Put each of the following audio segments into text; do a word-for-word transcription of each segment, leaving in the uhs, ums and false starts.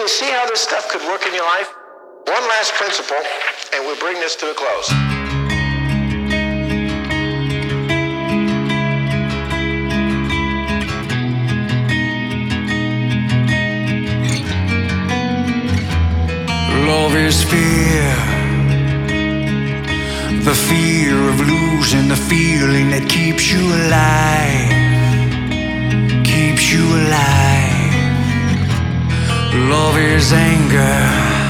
see how this stuff could work in your life? One last principle, and we'll bring this to a close. Love is fear, the fear of losing, the feeling that keeps you alive, keeps you alive. Love is anger,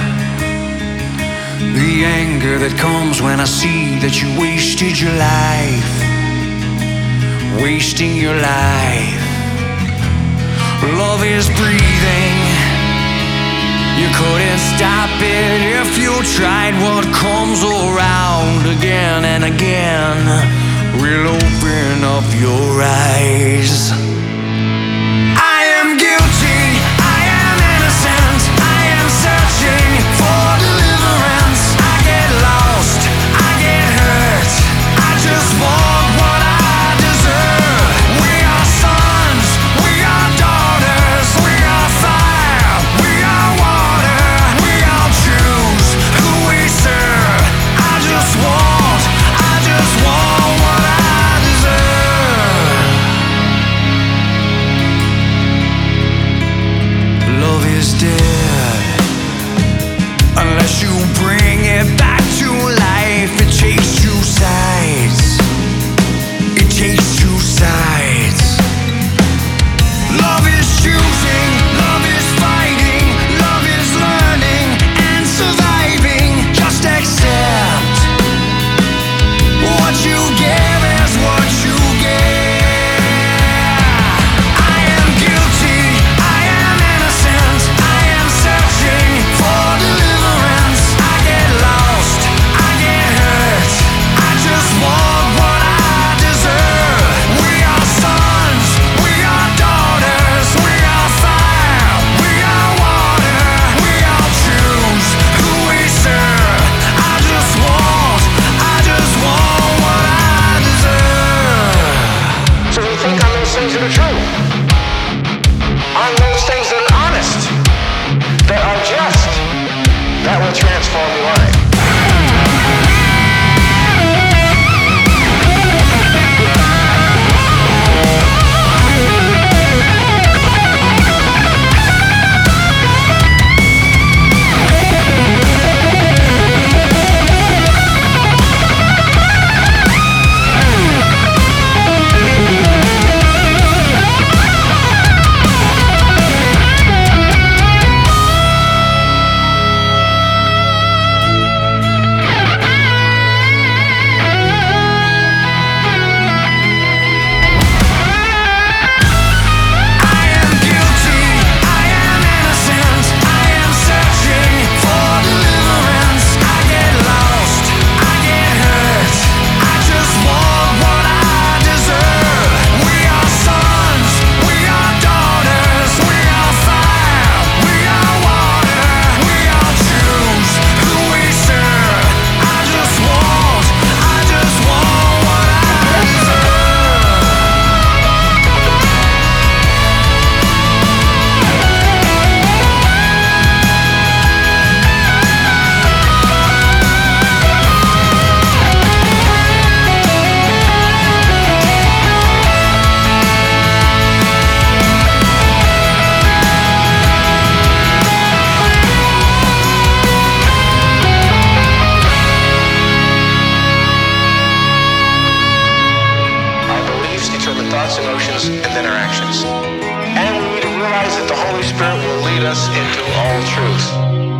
the anger that comes when I see that you wasted your life, wasting your life. Love is breathing, you couldn't stop it if you tried. What comes around again and again will open up your eyes. I am guilty, I am innocent, I am searching for deliverance. I get lost, I get hurt, I just want what I deserve. We are sons, we are daughters, we are fire, we are water, we all choose who we serve. I just want, I just want what I deserve. Love is dead unless you bring it back to life. It takes two sides, it takes two sides. Love is choosing, love is fighting, love is learning and surviving. Just accept what you give is what you get. I am guilty, I am innocent, I am searching for deliverance. I get lost, I get hurt, I just want what I deserve. We are sons, we are daughters, we are fire, we are water, we all choose who we serve. I just want, I just want what I deserve. So we think on those things that are true, on those things that are honest, that are just, that will transform your life. I am guilty, I am innocent, I am searching for deliverance. I get lost, I get hurt, I just want what I deserve. We are sons, we are daughters, we are fire, we are water, we all choose who we serve. I just want, I just want what I deserve. Our beliefs determine thoughts, emotions, and then our actions. And we need to realize that the Holy Spirit will lead us into all truth.